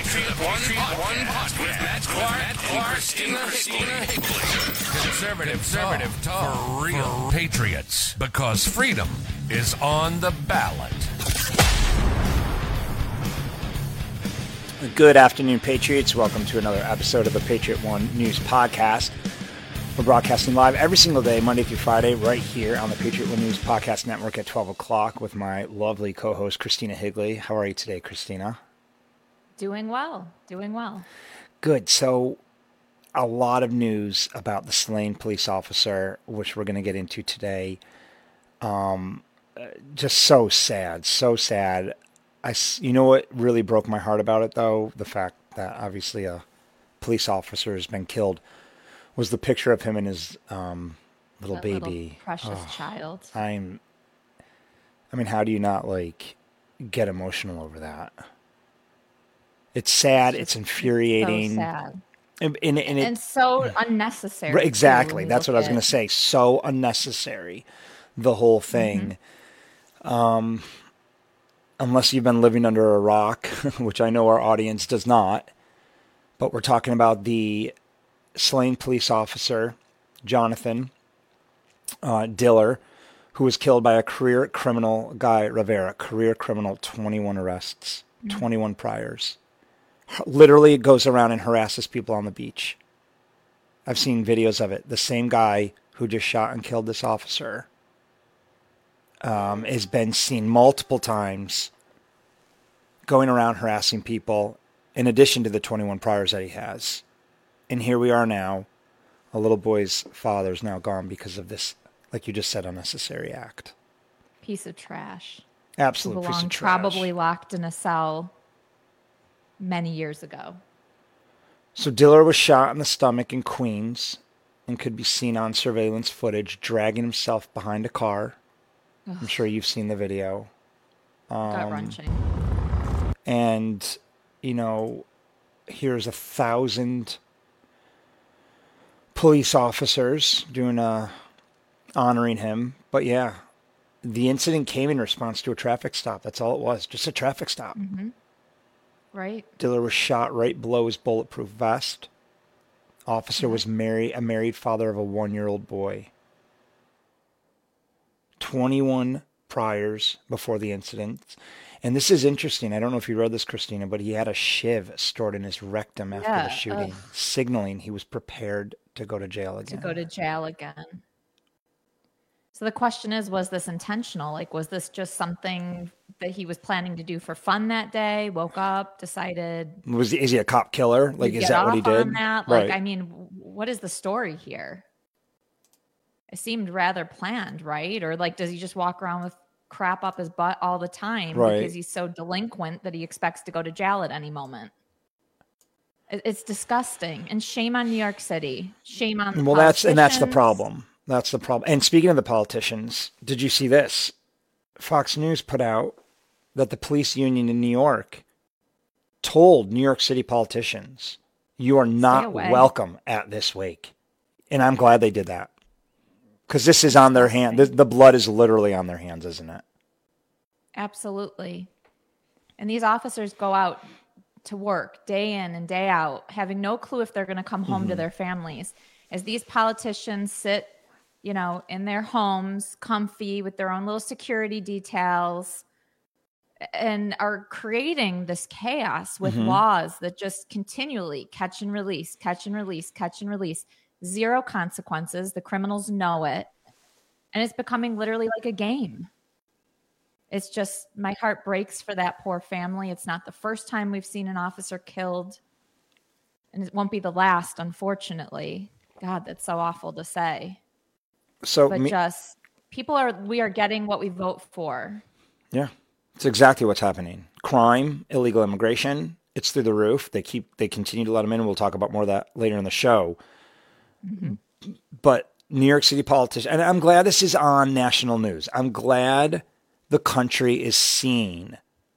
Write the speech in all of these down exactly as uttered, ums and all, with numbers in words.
Patriot One Podcast with Matt Clark and Christina Higley. Conservative, conservative talk for real patriots, because freedom is on the ballot. Good afternoon, Patriots. Welcome to another episode of the Patriot One News Podcast. We're broadcasting live every single day, Monday through Friday, right here on the Patriot One News Podcast Network at twelve o'clock with my lovely co-host, Christina Higley. How are you today, Christina? Doing well. Doing well. Good. So, a lot of news about the slain police officer, which we're going to get into today. Um, just so sad, so sad. I, you know what really broke my heart about it, though? The fact that obviously a police officer has been killed was the picture of him and his um, little that baby. Little precious oh, child. I'm, I mean, how do you not, like, get emotional over that? It's sad. It's, it's infuriating. So sad. And, and, and, it, and so unnecessary. Exactly. That's what I was going to say. So unnecessary, the whole thing. Mm-hmm. Um, unless you've been living under a rock, which I know our audience does not. But we're talking about the slain police officer, Jonathan uh, Diller, who was killed by a career criminal, Guy Rivera. Career criminal, twenty-one arrests, mm-hmm. twenty-one priors. Literally goes around and harasses people on the beach. I've seen videos of it. The same guy who just shot and killed this officer um, has been seen multiple times going around harassing people, in addition to the twenty-one priors that he has. And here we are now. A little boy's father is now gone because of this, like you just said, unnecessary act. Piece of trash. Absolute piece of trash. Probably locked in a cell many years ago. So Diller was shot in the stomach in Queens and could be seen on surveillance footage dragging himself behind a car. Ugh. I'm sure you've seen the video. Um, Gut-wrenching. And, you know, here's a thousand police officers doing a, honoring him. But yeah, the incident came in response to a traffic stop. That's all it was. Just a traffic stop. Mm-hmm. Right. Diller was shot right below his bulletproof vest. Officer yeah. was married, a married father of a one-year-old boy. twenty-one priors before the incident. And this is interesting. I don't know if you read this, Christina, but he had a shiv stored in his rectum after yeah, the shooting, ugh. signaling he was prepared to go to jail again. To go to jail again. So the question is, was this intentional? Like, was this just something that he was planning to do for fun that day? Woke up, decided. Was is he a cop killer? Like, is that what he did? On that? Like, right. I mean, what is the story here? It seemed rather planned, right? Or like, does he just walk around with crap up his butt all the time right. because he's so delinquent that he expects to go to jail at any moment? It's disgusting, and shame on New York City. Shame on the well, that's and that's the problem. That's the problem. And speaking of the politicians, did you see this? Fox News put out that the police union in New York told New York City politicians, you are not welcome at this wake. And I'm glad they did that. Because this is on their hand. The, the blood is literally on their hands, isn't it? Absolutely. And these officers go out to work day in and day out, having no clue if they're going to come home mm-hmm. to their families. As these politicians sit, you know, in their homes, comfy with their own little security details, and are creating this chaos with mm-hmm. laws that just continually catch and release, catch and release, catch and release. Zero consequences. The criminals know it. And it's becoming literally like a game. It's just, my heart breaks for that poor family. It's not the first time we've seen an officer killed. And it won't be the last, unfortunately. God, that's so awful to say. So, but me- just people are, we are getting what we vote for. Yeah, it's exactly what's happening. Crime, illegal immigration, it's through the roof. They keep, they continue to let them in. We'll talk about more of that later in the show. Mm-hmm. But New York City politicians, and I'm glad this is on national news. I'm glad the country is seeing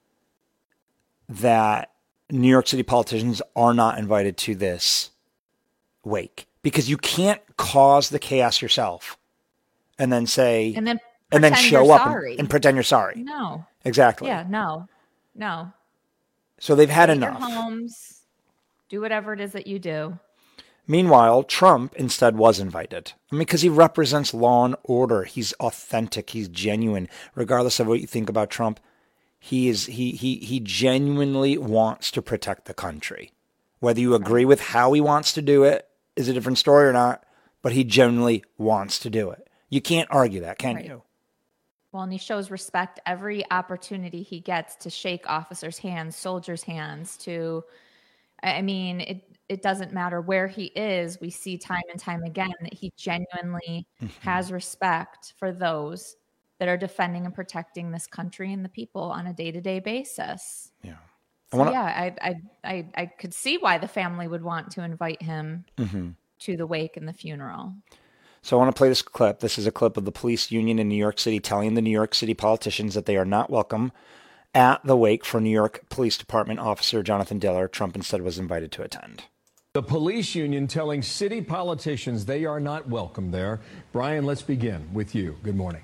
that New York City politicians are not invited to this wake, because you can't cause the chaos yourself and then say, and then, and then show up and, and pretend you're sorry. No, exactly. Yeah, no, no. So they've had Stay enough. At your homes, do whatever it is that you do. Meanwhile, Trump instead was invited. I mean, because he represents law and order. He's authentic. He's genuine. Regardless of what you think about Trump, he is he he he genuinely wants to protect the country. Whether you agree with how he wants to do it is a different story or not, but he genuinely wants to do it. You can't argue that, can Right. you? Well, and he shows respect every opportunity he gets to shake officers' hands, soldiers' hands, to, I mean, it, it doesn't matter where he is. We see time and time again that he genuinely Mm-hmm. has respect for those that are defending and protecting this country and the people on a day-to-day basis. Yeah. So, wanna- yeah, I, I, I, I could see why the family would want to invite him Mm-hmm. to the wake and the funeral. So I want to play this clip. This is a clip of the police union in New York City telling the New York City politicians that they are not welcome at the wake for New York Police Department officer Jonathan Diller. Trump instead was invited to attend. The police union telling city politicians they are not welcome there. Brian, let's begin with you. Good morning.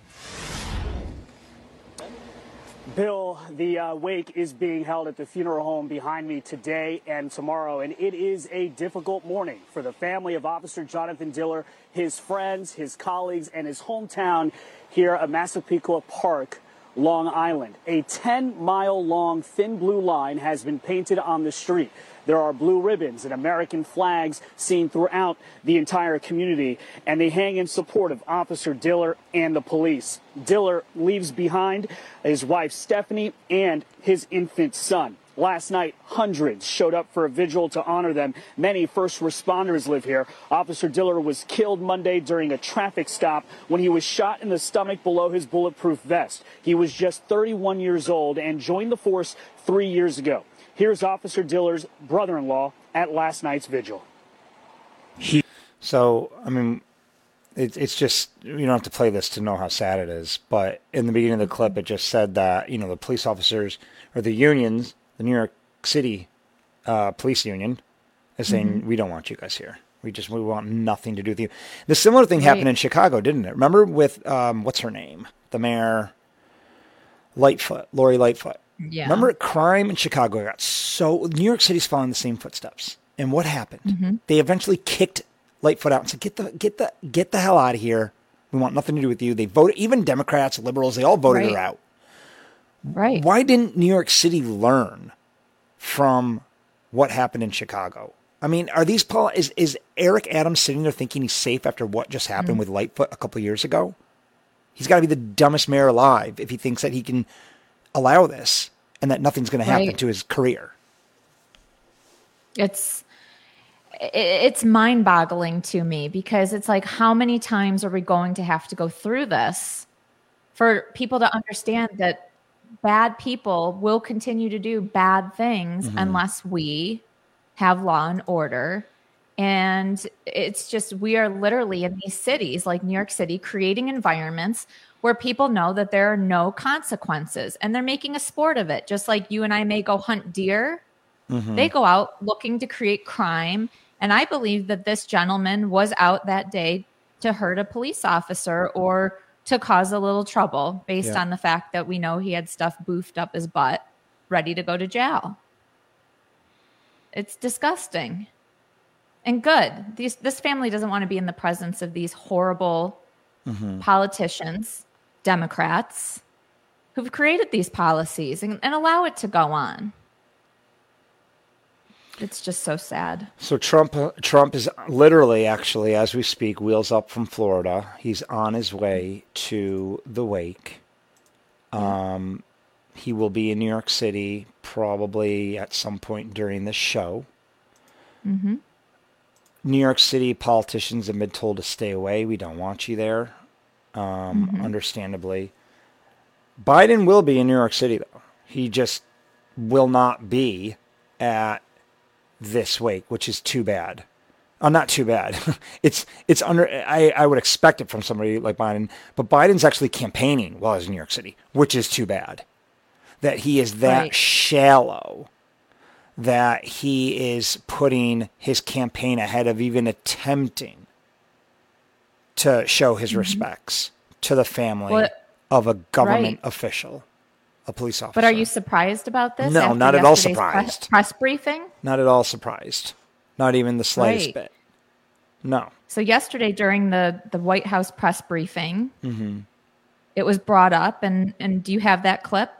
Bill, the uh, wake is being held at the funeral home behind me today and tomorrow, and it is a difficult morning for the family of Officer Jonathan Diller, his friends, his colleagues, and his hometown here at Massapequa Park, Long Island. A ten mile long thin blue line has been painted on the street. There are blue ribbons and American flags seen throughout the entire community, and they hang in support of Officer Diller and the police. Diller leaves behind his wife Stephanie and his infant son. Last night, hundreds showed up for a vigil to honor them. Many first responders live here. Officer Diller was killed Monday during a traffic stop when he was shot in the stomach below his bulletproof vest. He was just thirty-one years old and joined the force three years ago. Here's Officer Diller's brother-in-law at last night's vigil. So, I mean, it, it's just, you don't have to play this to know how sad it is. But in the beginning of the clip, it just said that, you know, the police officers or the unions, the New York City uh, police union is saying, mm-hmm. we don't want you guys here. We just, we want nothing to do with you. The similar thing right. happened in Chicago, didn't it? Remember with, um, what's her name? The mayor, Lightfoot, Lori Lightfoot. Yeah. Remember crime in Chicago got so, New York City's following the same footsteps. And what happened? Mm-hmm. They eventually kicked Lightfoot out and said, get the, get the, get the hell out of here. We want nothing to do with you. They voted, even Democrats, liberals, they all voted right. her out. Right. Why didn't New York City learn from what happened in Chicago? I mean, are these, pol- is, is Eric Adams sitting there thinking he's safe after what just happened mm-hmm. with Lightfoot a couple of years ago? He's got to be the dumbest mayor alive if he thinks that he can allow this and that nothing's going to happen right. to his career. It's it's mind-boggling to me because it's like, how many times are we going to have to go through this for people to understand that bad people will continue to do bad things mm-hmm. unless we have law and order. And it's just, we are literally in these cities like New York City creating environments where people know that there are no consequences and they're making a sport of it. Just like you and I may go hunt deer. Mm-hmm. They go out looking to create crime. And I believe that this gentleman was out that day to hurt a police officer or to cause a little trouble based yeah. on the fact that we know he had stuff boofed up his butt, ready to go to jail. It's disgusting. And good. These, this family doesn't want to be in the presence of these horrible mm-hmm. politicians, Democrats, who've created these policies and, and allow it to go on. It's just so sad. So Trump uh, Trump is literally, actually, as we speak, wheels up from Florida. He's on his way to the wake. Um, he will be in New York City probably at some point during the show. Mm-hmm. New York City politicians have been told to stay away. We don't want you there, um, mm-hmm. understandably. Biden will be in New York City, though. He just will not be at this wake, which is too bad. Oh, not too bad. it's it's under. I, I would expect it from somebody like Biden, but Biden's actually campaigning while he's in New York City, which is too bad. That he is that right. shallow that he is putting his campaign ahead of even attempting to show his mm-hmm. respects to the family well, of a government right. official. a police officer. But are you surprised about this? No, after not at all yesterday's surprised. Press, press briefing? Not at all surprised. Not even the slightest Right. bit. No. So yesterday during the, the White House press briefing, Mm-hmm. it was brought up, and, and do you have that clip?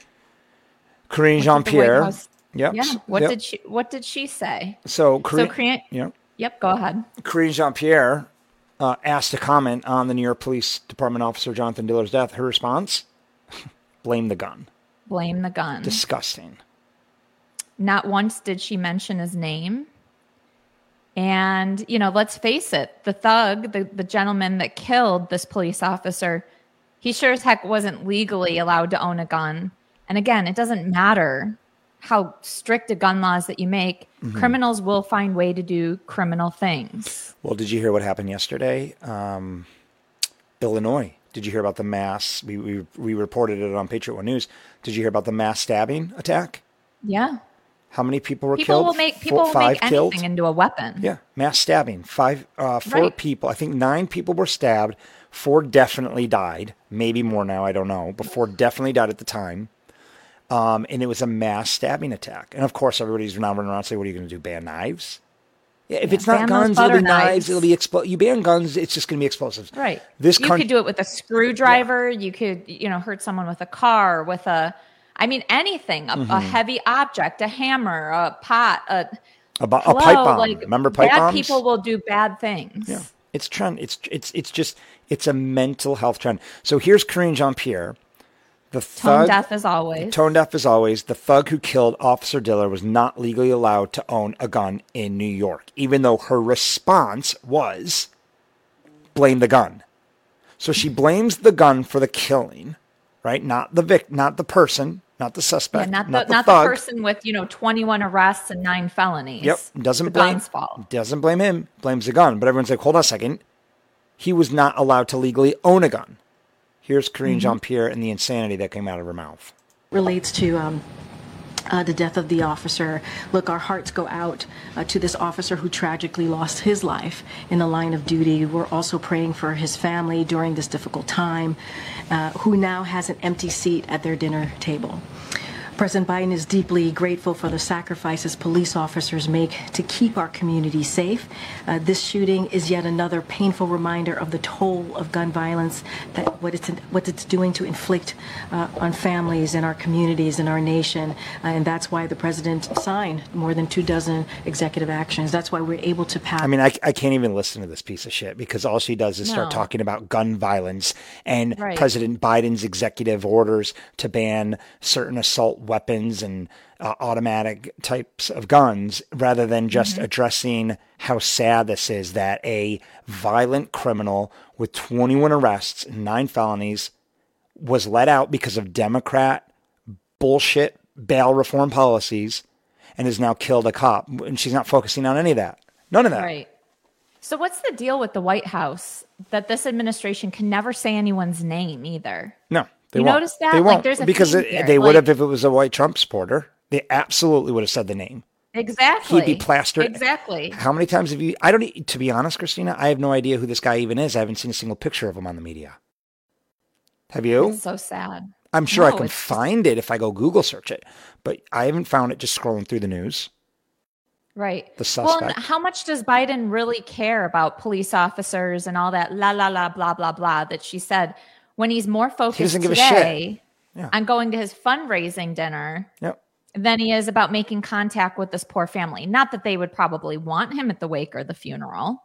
Karine What did the Jean-Pierre. White House- Yep. Yeah. What Yep. did she What did she say? So, Karine, So Karine, yeah. Yep. Go ahead. Karine Jean-Pierre uh, asked to comment on the New York Police Department officer Jonathan Diller's death. Her response: blame the gun. Blame the gun. Disgusting. Not once did she mention his name. And, you know, let's face it, the thug, the, the gentleman that killed this police officer, he sure as heck wasn't legally allowed to own a gun. And again, it doesn't matter how strict the gun laws that you make. Mm-hmm. Criminals will find way to do criminal things. Well, did you hear what happened yesterday? Um, Illinois. Did you hear about the mass? We, we we reported it on Patriot One News. Did you hear about the mass stabbing attack? Yeah. How many people were People killed? will make people Four, will five make killed. anything into a weapon. Yeah, mass stabbing. Five, uh, four Right. people. I think nine people were stabbed. Four definitely died. Maybe more now. I don't know. But four definitely died at the time. Um, and it was a mass stabbing attack. And of course, everybody's now running around and saying, "What are you going to do? Ban knives?" Yeah, if Yeah, it's not ban those guns, it'll butter be knives. knives. It'll be expl- You ban guns, it's just going to be explosives. Right. This you coun- could do it with a screwdriver. You could, you know, hurt someone with a car, with a, I mean, anything, a, Mm-hmm. a heavy object, a hammer, a pot, a, A, bo- a hello, pipe bomb. like, Remember pipe bad bombs? people will do bad things. Yeah, it's trend. It's it's it's just it's a mental health trend. So here's Karine Jean-Pierre, the Tone thug, deaf as always. tone deaf as always. The thug who killed Officer Diller was not legally allowed to own a gun in New York, even though her response was blame the gun. So she blames the gun for the killing, right? Not the vic, not the person, not the Yeah, suspect, not the, not the not the thug. person with, you know, twenty-one arrests and nine felonies. Yep, doesn't the blame gun's fault. doesn't blame him, blames the gun. But everyone's like, hold on a second, he was not allowed to legally own a gun. Here's Karine Mm-hmm. Jean-Pierre and the insanity that came out of her mouth. Relates to um, uh, the death of the officer. Look, our hearts go out uh, to this officer who tragically lost his life in the line of duty. We're also praying for his family during this difficult time, uh, who now has an empty seat at their dinner table. President Biden is deeply grateful for the sacrifices police officers make to keep our community safe. Uh, this shooting is yet another painful reminder of the toll of gun violence, that what it's what it's doing to inflict uh, on families in our communities in our nation, uh, and that's why the president signed more than two dozen executive actions. That's why we're able to pass. I mean, I, I can't even listen to this piece of shit because all she does is start No. talking about gun violence and Right. President Biden's executive orders to ban certain assault weapons and uh, automatic types of guns, rather than just Mm-hmm. addressing how sad this is that a violent criminal with twenty-one arrests and nine felonies was let out because of Democrat bullshit bail reform policies and has now killed a cop. And she's not focusing on any of that. None of that. Right. So what's the deal with the White House that this administration can never say anyone's name either? No, they You won't. notice that? They Like, won't there's a because theme it, here. they would Like- have if it was a white Trump supporter. They absolutely would have said the name. Exactly. He'd be plastered. Exactly. How many times have you? I don't. e- To be honest, Christina, I have no idea who this guy even is. I haven't seen a single picture of him on the media. Have you? It's so sad. I'm sure I No, can it's just- find it if I go Google search it, but I haven't found it just scrolling through the news. Right. The Well, and suspect. how much does Biden really care about police officers and all that la la la blah blah blah that she said when he's more focused doesn't give a today shit. Yeah. on going to his fundraising dinner Yep. than he is about making contact with this poor family. Not that they would probably want him at the wake or the funeral,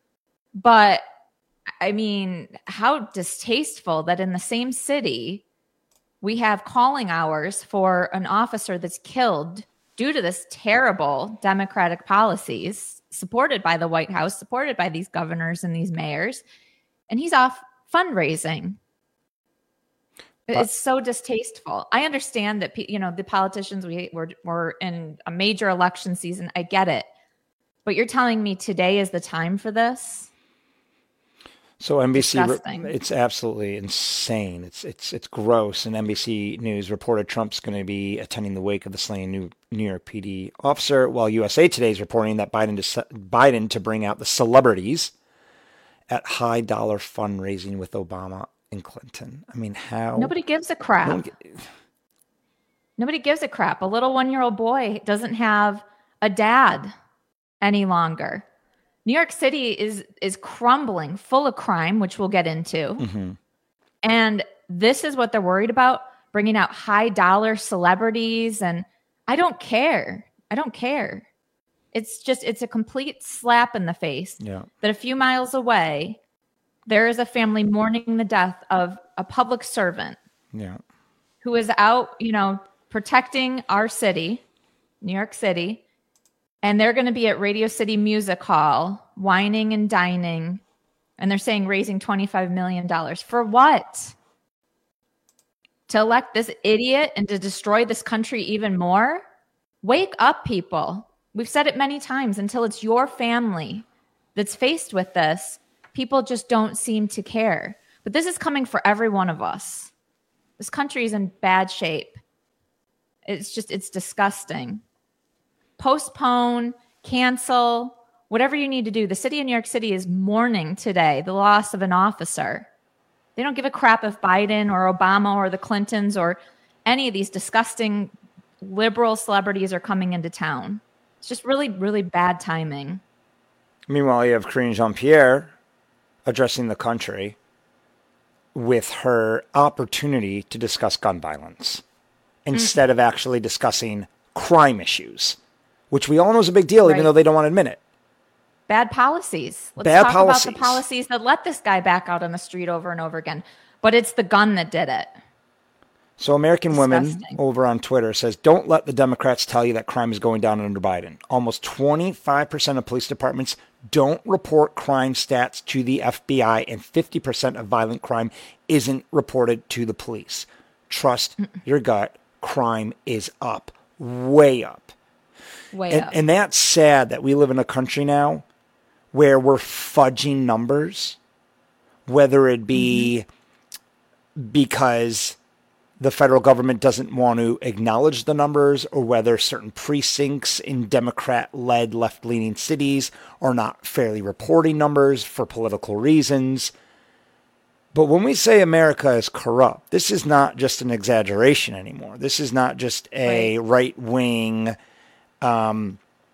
but I mean, how distasteful that in the same city we have calling hours for an officer that's killed due to this terrible Democratic policies supported by the White House, supported by these governors and these mayors, and he's off fundraising. It's so distasteful. I understand that, you know, the politicians, we we're, we're in a major election season. I get it. But you're telling me today is the time for this? So N B C, re- Disgusting. it's absolutely insane. It's it's it's gross. And N B C News reported Trump's going to be attending the wake of the slain New New York P D officer, while U S A Today is reporting that Biden to Biden to bring out the celebrities at high dollar fundraising with Obama and Clinton. I mean, how Nobody gives a crap. no one gi- Nobody gives a crap. A little one-year-old boy doesn't have a dad any longer. New York City is is crumbling, full of crime, which we'll get into. Mm-hmm. And this is what they're worried about, bringing out high-dollar celebrities. And I don't care. I don't care. It's just, it's a complete slap in the face yeah. that a few miles away, there is a family mourning the death of a public servant yeah. who is out, you know, protecting our city, New York City, and they're going to be at Radio City Music Hall, whining and dining, and they're saying raising twenty-five million dollars. For what? To elect this idiot and to destroy this country even more? Wake up, people. We've said it many times. Until it's your family that's faced with this, people just don't seem to care. But this is coming for every one of us. This country is in bad shape. It's just, it's disgusting. Postpone, cancel, whatever you need to do. The city of New York City is mourning today the loss of an officer. They don't give a crap if Biden or Obama or the Clintons or any of these disgusting liberal celebrities are coming into town. It's just really, really bad timing. Meanwhile, you have Karine Jean-Pierre addressing the country with her opportunity to discuss gun violence instead mm. of actually discussing crime issues, which we all know is a big deal, right. even though they don't want to admit it. Bad policies. Let's Bad talk policies. about the policies that let this guy back out on the street over and over again. But it's the gun that did it. So American Disgusting. Women over on Twitter says, don't let the Democrats tell you that crime is going down under Biden. Almost twenty-five percent of police departments don't report crime stats to the F B I, and fifty percent of violent crime isn't reported to the police. Trust Mm-mm. your gut. Crime is up. Way up. Way and, up. And that's sad that we live in a country now where we're fudging numbers, whether it be mm-hmm. because the federal government doesn't want to acknowledge the numbers, or whether certain precincts in Democrat-led left-leaning cities are not fairly reporting numbers for political reasons. But when we say America is corrupt, this is not just an exaggeration anymore. This is not just a right. right-wing um,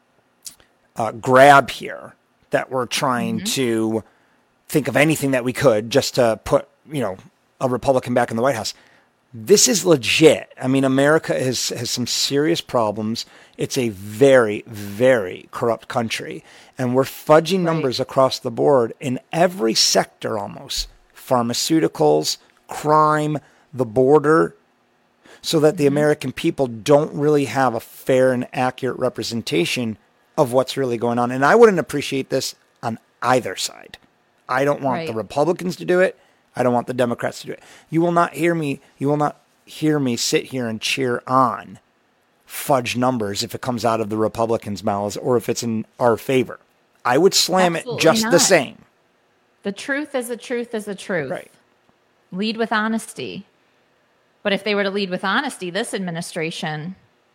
uh, grab here that we're trying mm-hmm. to think of anything that we could just to put, you know, a Republican back in the White House. This is legit. I mean, America has, has some serious problems. It's a very, very corrupt country. And we're fudging right. numbers across the board in every sector almost. Pharmaceuticals, crime, the border, so that the mm-hmm. American people don't really have a fair and accurate representation of what's really going on. And I wouldn't appreciate this on either side. I don't want right. the Republicans to do it. I don't want the Democrats to do it. You will not hear me. You will not hear me sit here and cheer on fudge numbers if it comes out of the Republicans' mouths or if it's in our favor. I would slam Absolutely it just not. the same. The truth is the truth is the truth. Right. Lead with honesty. But if they were to lead with honesty, this administration...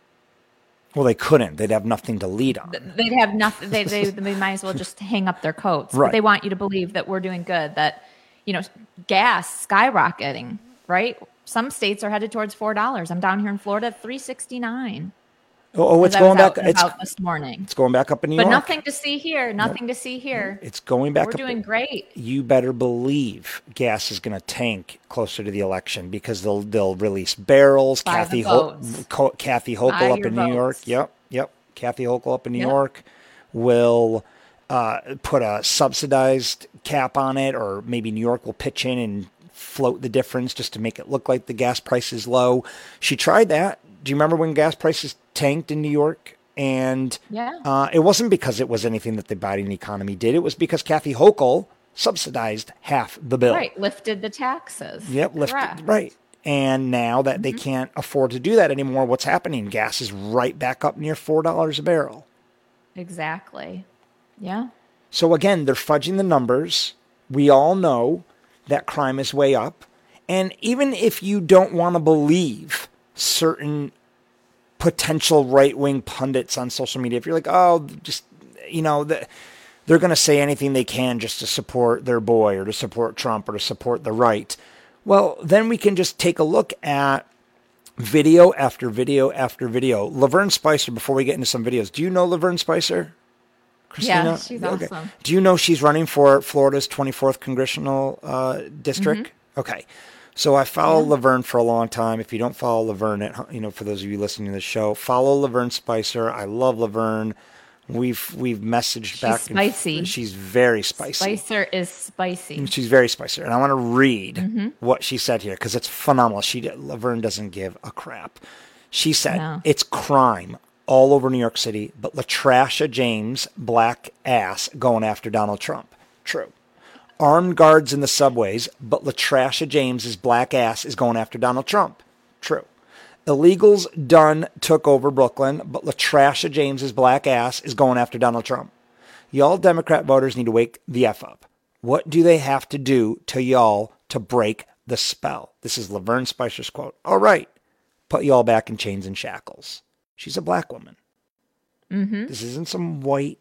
Well, they couldn't. They'd have nothing to lead on. They'd have nothing. They, they, they might as well just hang up their coats. Right. But they want you to believe that we're doing good, that, you know, gas skyrocketing, right? Some states are headed towards four dollars. I'm down here in Florida at three sixty-nine. Oh, oh it's going back. It's out this morning. It's going back up in New but York. But nothing to see here. Nothing no. to see here. It's going back We're up. We're doing great. You better believe gas is going to tank closer to the election because they'll they'll release barrels. Buy Kathy Ho- Ho- Kathy Hochul Buy up in votes. New York. Yep, yep. Kathy Hochul up in New yep. York will uh, put a subsidized cap on it, or maybe New York will pitch in and float the difference just to make it look like the gas price is low. She tried that. Do you remember when gas prices tanked in New York? And yeah. uh, it wasn't because it was anything that the Biden economy did. It was because Kathy Hochul subsidized half the bill. Right, lifted the taxes. Yep, lifted. Correct. Right. And now that mm-hmm. they can't afford to do that anymore, what's happening? Gas is right back up near four dollars a barrel. Exactly. Yeah. So again, they're fudging the numbers. We all know that crime is way up. And even if you don't want to believe certain potential right-wing pundits on social media, if you're like, oh, just, you know, the, they're going to say anything they can just to support their boy or to support Trump or to support the right. Well, then we can just take a look at Video after video after video. Laverne Spicer, before we get into some videos, do you know Laverne Spicer? Christina? Yeah, she's okay. awesome. Do you know she's running for Florida's twenty-fourth congressional uh, district? Mm-hmm. Okay. So I follow yeah. Laverne for a long time. If you don't follow Laverne, at, you know, for those of you listening to the show, follow Laverne Spicer. I love Laverne. We've we've messaged she's back. Spicy. And she's very spicy. Spicer is spicy. She's very spicy, and I want to read mm-hmm. what she said here because it's phenomenal. She Laverne doesn't give a crap. She said no. it's crime all over New York City, but Latrasha James black ass going after Donald Trump. True. Armed guards in the subways, but Latrasha James's black ass is going after Donald Trump. True. Illegals done took over Brooklyn, but Latrasha James's black ass is going after Donald Trump. Y'all Democrat voters need to wake the F up. What do they have to do to y'all to break the spell? This is Laverne Spicer's quote. All right, put y'all back in chains and shackles. She's a black woman. Mm-hmm. This isn't some white,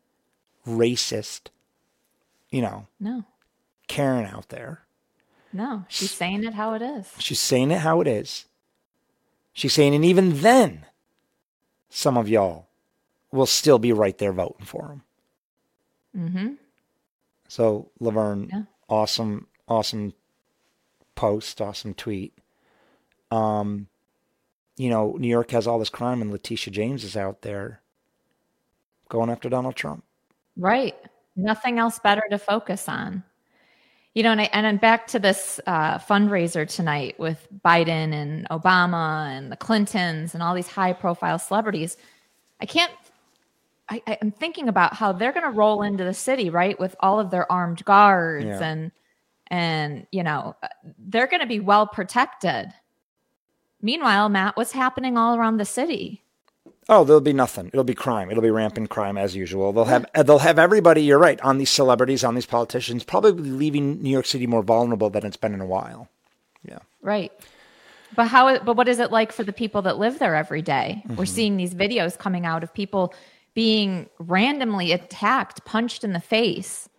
racist, you know, no. Karen out there. No, she's saying it how it is. She's saying it how it is. She's saying, and even then, some of y'all will still be right there voting for him. Mm-hmm. So, Laverne, yeah. awesome, awesome post, awesome tweet. Um, you know, New York has all this crime, and Letitia James is out there going after Donald Trump. Right. Nothing else better to focus on. You know, and, I, and then back to this uh, fundraiser tonight with Biden and Obama and the Clintons and all these high-profile celebrities. I can't. I, I'm thinking about how they're going to roll into the city, right, with all of their armed guards yeah. and and you know they're going to be well protected. Meanwhile, Matt, what's happening all around the city? Oh, there'll be nothing. It'll be crime. It'll be rampant crime as usual. They'll have they'll have everybody, you're right, on these celebrities, on these politicians, probably leaving New York City more vulnerable than it's been in a while. Yeah. Right. But how but what is it like for the people that live there every day? Mm-hmm. We're seeing these videos coming out of people being randomly attacked, punched in the face.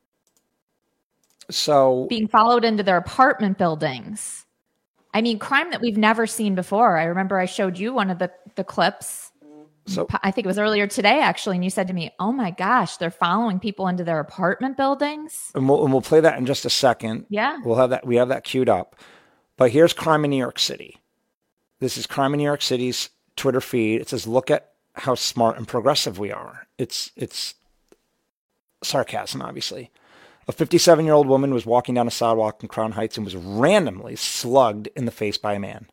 So being followed into their apartment buildings. I mean, crime that we've never seen before. I remember I showed you one of the, the clips. So I think it was earlier today, actually, and you said to me, oh my gosh, they're following people into their apartment buildings? And we'll, and we'll play that in just a second. Yeah. We'll have that. We have that queued up. But here's crime in New York City. This is crime in New York City's Twitter feed. It says, look at how smart and progressive we are. It's it's sarcasm, obviously. A fifty-seven-year-old woman was walking down a sidewalk in Crown Heights and was randomly slugged in the face by a man.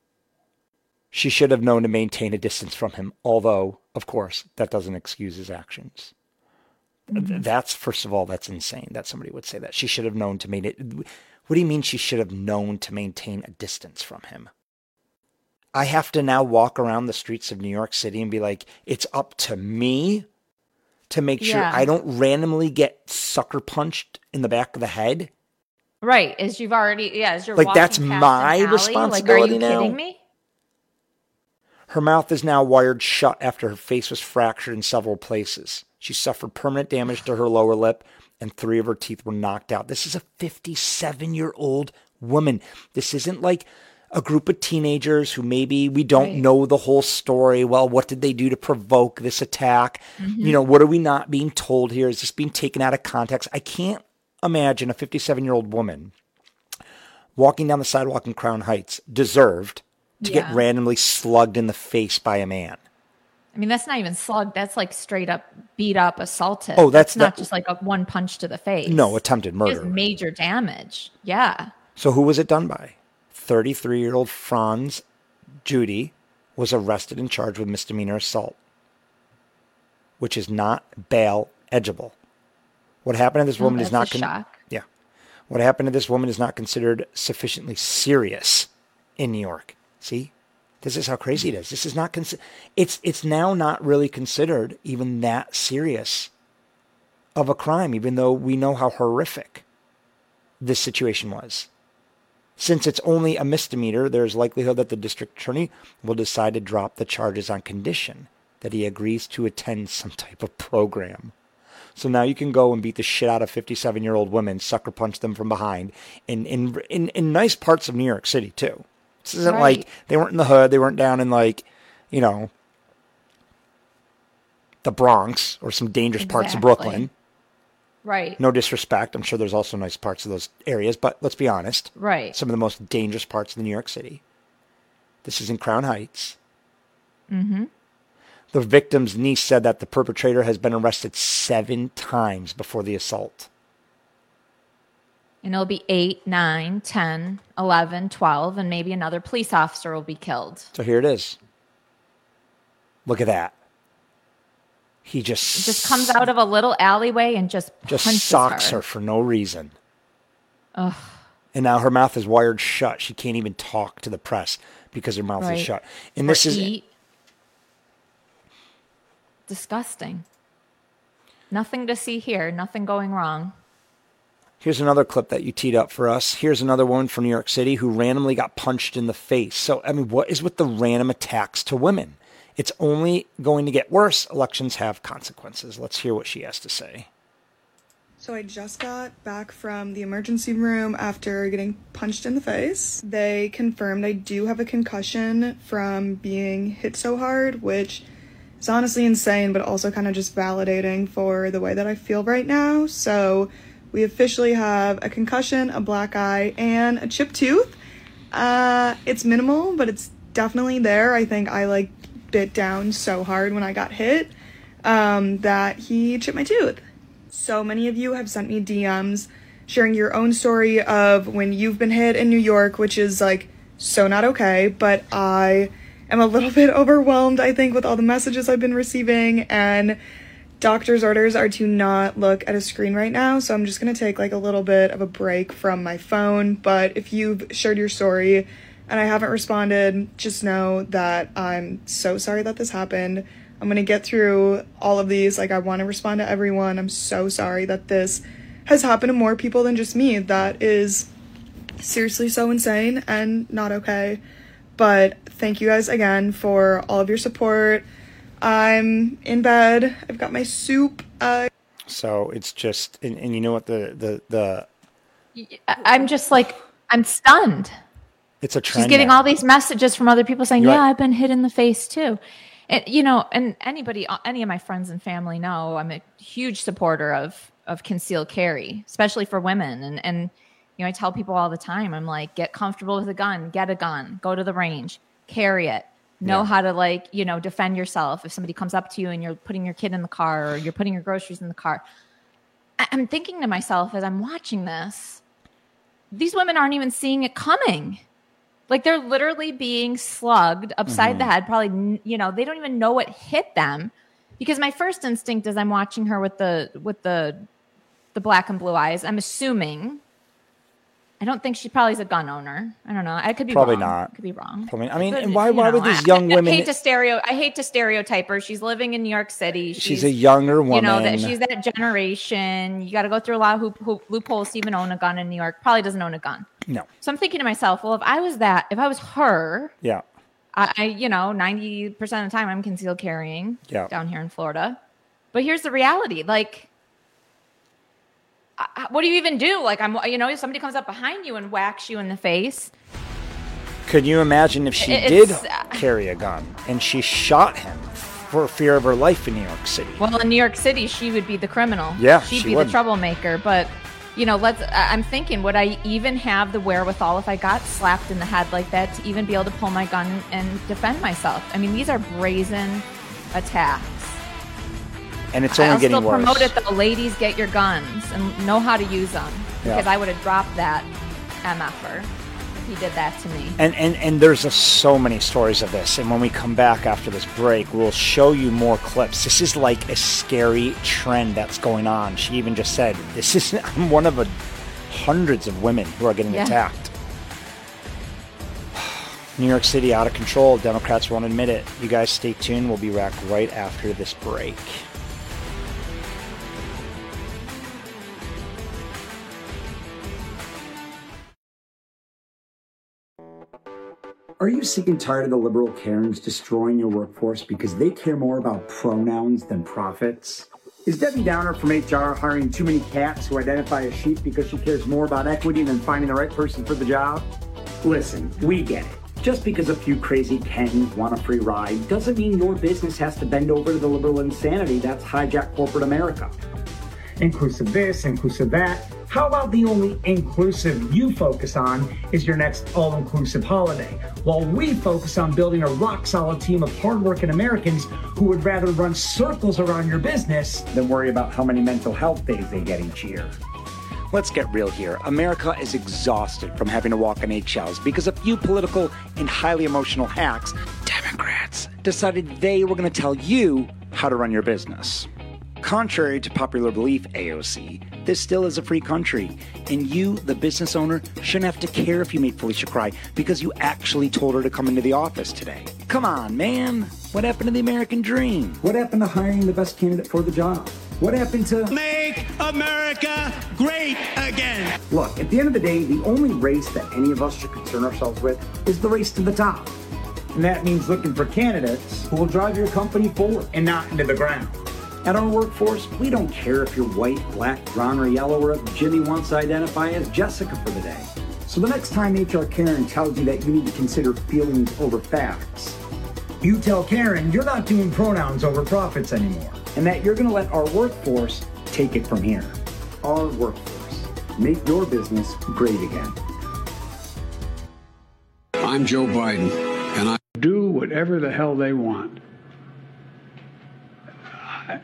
She should have known to maintain a distance from him, although, of course, that doesn't excuse his actions. Mm-hmm. That's, first of all, that's insane that somebody would say that. She should have known to maintain. What do you mean she should have known to maintain a distance from him? I have to now walk around the streets of New York City and be like, it's up to me to make sure yeah. I don't randomly get sucker punched in the back of the head. Right. As you've already, yeah, as you're like, walking that's past my an alley, responsibility like, are you now. kidding me? Her mouth is now wired shut after her face was fractured in several places. She suffered permanent damage to her lower lip, and three of her teeth were knocked out. This is a fifty-seven-year-old woman. This isn't like a group of teenagers who maybe we don't right. know the whole story. Well, what did they do to provoke this attack? Mm-hmm. You know, what are we not being told here? Is this being taken out of context? I can't imagine a fifty-seven-year-old woman walking down the sidewalk in Crown Heights deserved to yeah. get randomly slugged in the face by a man. I mean, that's not even slugged. That's like straight up beat up, assaulted. Oh, that's, that's not that, just like a one punch to the face. No, attempted murder. Major damage. Yeah. So who was it done by? thirty-three-year-old Franz Judy was arrested and charged with misdemeanor assault, which is not bail eligible. What happened to this woman oh, is not con- shock. Yeah. What happened to this woman is not considered sufficiently serious in New York. See? This is how crazy it is. This is not consi- it's it's now not really considered even that serious of a crime, even though we know how horrific this situation was. Since it's only a misdemeanor, there's likelihood that the district attorney will decide to drop the charges on condition that he agrees to attend some type of program. So now you can go and beat the shit out of fifty-seven-year-old women, sucker punch them from behind, in in in, in nice parts of New York City too. This isn't Right. like they weren't in the hood. They weren't down in like, you know, the Bronx or some dangerous parts of Exactly. Brooklyn. Right. No disrespect. I'm sure there's also nice parts of those areas, but let's be honest. Right. Some of the most dangerous parts of New York City. This is in Crown Heights. Mm-hmm. The victim's niece said that the perpetrator has been arrested seven times before the assault. And it'll be eight, nine, ten, eleven, twelve, and maybe another police officer will be killed. So here it is. Look at that. He just It just comes out of a little alleyway and just just punches socks her. her. for no reason. Ugh. And now her mouth is wired shut. She can't even talk to the press because her mouth Right. is shut. And Or this is eat. Disgusting. Nothing to see here. Nothing going wrong. Here's another clip that you teed up for us. Here's another woman from New York City who randomly got punched in the face. So, I mean, what is with the random attacks to women? It's only going to get worse. Elections have consequences. Let's hear what she has to say. So I just got back from the emergency room after getting punched in the face. They confirmed I do have a concussion from being hit so hard, which is honestly insane, but also kind of just validating for the way that I feel right now. So we officially have a concussion, a black eye, and a chipped tooth. Uh, it's minimal, but it's definitely there. I think I like bit down so hard when I got hit um, that he chipped my tooth. So many of you have sent me D Ms sharing your own story of when you've been hit in New York, which is like so not okay, but I am a little bit overwhelmed, I think, with all the messages I've been receiving, and doctor's orders are to not look at a screen right now, so I'm just gonna take like a little bit of a break from my phone. But if you've shared your story and I haven't responded, just know that I'm so sorry that this happened. I'm going to get through all of these. Like, I want to respond to everyone. I'm so sorry that this has happened to more people than just me. That is seriously so insane and not okay. But thank you guys again for all of your support. I'm in bed. I've got my soup. Uh, So it's just, and, and you know what the, the, the, I- I'm just like, I'm stunned. it's a trend. She's getting now. all these messages from other people saying, You're yeah, right. I've been hit in the face too. And, you know, and anybody, any of my friends and family know I'm a huge supporter of, of concealed carry, especially for women. And, and, you know, I tell people all the time, I'm like, get comfortable with a gun, get a gun, go to the range, carry it, know Yeah. how to, like, you know, defend yourself. If somebody comes up to you and you're putting your kid in the car or you're putting your groceries in the car, I- I'm thinking to myself as I'm watching this, these women aren't even seeing it coming. Like, they're literally being slugged upside Mm-hmm. the head. Probably, you know, they don't even know what hit them. Because my first instinct is I'm watching her with the with the the black and blue eyes. I'm assuming. I don't think she probably is a gun owner. I don't know. I could be Probably wrong. not. I could be wrong. Probably- I mean, But, and why- you why would these I- young I, women- I hate to stereo. I hate to stereotype her. She's living in New York City. She's, She's a younger woman. You know that she's that generation. You got to go through a lot of hoop, hoop, loopholes to even own a gun in New York. Probably doesn't own a gun. No. So I'm thinking to myself, well, if I was that, if I was her, Yeah. I, I you know, ninety percent of the time I'm concealed carrying Yeah. down here in Florida. But here's the reality. Like, I, what do you even do? Like, I'm, you know, if somebody comes up behind you and whacks you in the face. Could you imagine if she It- did it's, uh, carry a gun and she shot him for fear of her life in New York City? Well, in New York City, she would be the criminal. Yeah, She'd she be would. the troublemaker. But, you know, let's, I- I'm thinking, would I even have the wherewithal if I got slapped in the head like that to even be able to pull my gun and defend myself? I mean, these are brazen attacks. And it's only I'll getting still worse. promote it though. Ladies, get your guns and know how to use them. Yeah. Because I would have dropped that M F-er if he did that to me. And, and and there's a, so many stories of this. And when we come back after this break, we'll show you more clips. This is like a scary trend that's going on. She even just said, this is I'm one of a hundreds of women who are getting Yeah. attacked. New York City out of control. Democrats won't admit it. You guys stay tuned. We'll be back right after this break. Are you sick and tired of the liberal Karens destroying your workforce because they care more about pronouns than profits? Is Debbie Downer from H R hiring too many cats who identify as sheep because she cares more about equity than finding the right person for the job? Listen, we get it. Just because a few crazy Kens want a free ride doesn't mean your business has to bend over to the liberal insanity that's hijacked corporate America. Inclusive this, inclusive that. How about the only inclusive you focus on is your next all-inclusive holiday, while we focus on building a rock-solid team of hardworking Americans who would rather run circles around your business than worry about how many mental health days they get each year. Let's get real here. America is exhausted from having to walk on eggshells because a few political and highly emotional hacks, Democrats, decided they were going to tell you how to run your business. Contrary to popular belief, A O C, this still is a free country, and you, the business owner, shouldn't have to care if you made Felicia cry because you actually told her to come into the office today. Come on, man. What happened to the American dream? What happened to hiring the best candidate for the job? What happened to make America great again? Look, at the end of the day, the only race that any of us should concern ourselves with is the race to the top. And that means looking for candidates who will drive your company forward and not into the ground. At our workforce, we don't care if you're white, black, brown, or yellow, or if Jimmy wants to identify as Jessica for the day. So the next time H R Karen tells you that you need to consider feelings over facts, you tell Karen you're not doing pronouns over profits anymore, and that you're going to let our workforce take it from here. Our workforce. Make your business great again. I'm Joe Biden, and I do whatever the hell they want. I...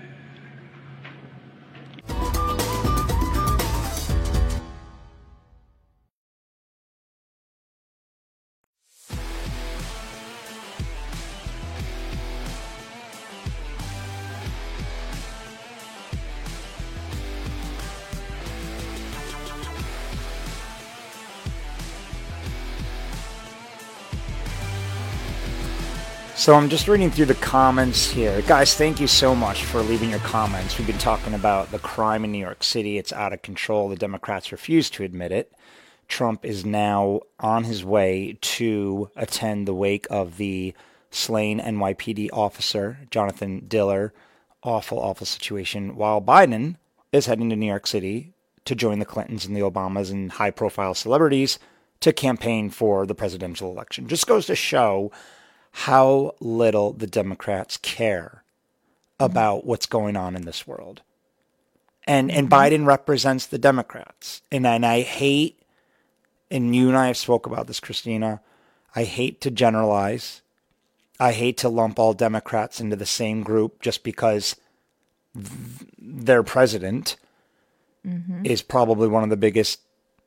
So I'm just reading through the comments here. Guys, thank you so much for leaving your comments. We've been talking about the crime in New York City. It's out of control. The Democrats refuse to admit it. Trump is now on his way to attend the wake of the slain N Y P D officer, Jonathan Diller. Awful, awful situation. While Biden is heading to New York City to join the Clintons and the Obamas and high-profile celebrities to campaign for the presidential election. Just goes to show how little the Democrats care about what's going on in this world. And and Biden represents the Democrats. And, and I hate, and you and I have spoke about this, Christina, I hate to generalize. I hate to lump all Democrats into the same group just because th- their president mm-hmm. is probably one of the biggest,